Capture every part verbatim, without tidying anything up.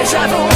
Déjà vu.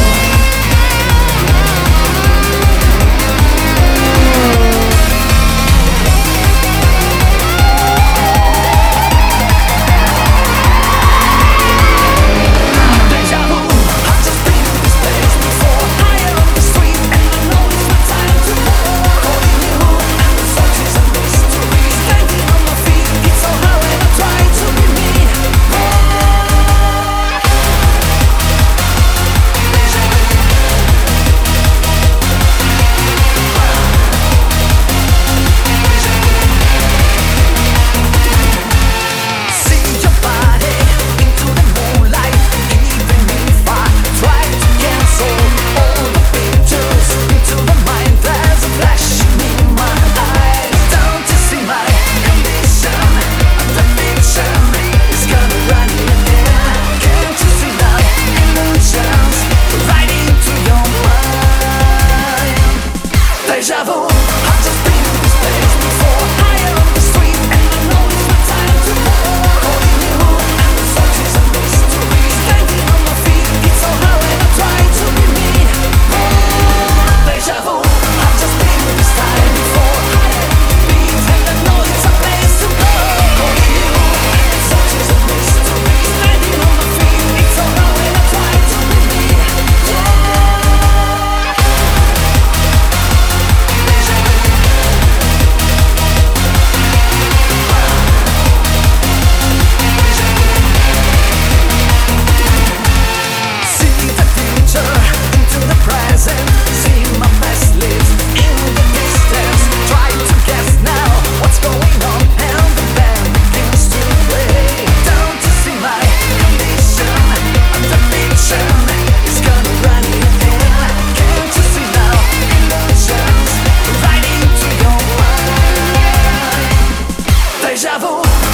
Déjà vu. I've just been in this place before. Higher on the street, and I know it's my time to move. Holding you, and the search is a mystery. Standing on my feet, it's so hard and I try to be me. Déjà vu. I've just been in this time before. Higher on the beat, and I know it's a place to go. Holding you, and the search is a mystery. Standing on my feet, it's so hard and I try to be me. Déjà vu.